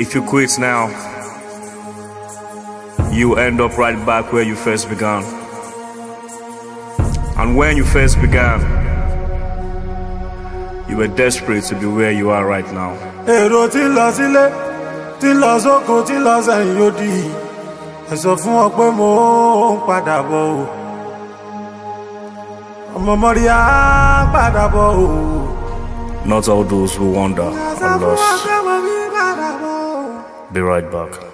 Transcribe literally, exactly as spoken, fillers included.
If you quit now, you end up right back where you first began. And when you first began, you were desperate to be where you are right now. Èrò tí ń lọ sílé, tí ń lọ sóko, tí ń lọ sẹ́yìn odi. Ẹ sọ fún wọn pé mo ń padà bọ̀ o. Ọmọ mọ́rí á padà bọ̀ o. Not all those who wander are lost. Be right back.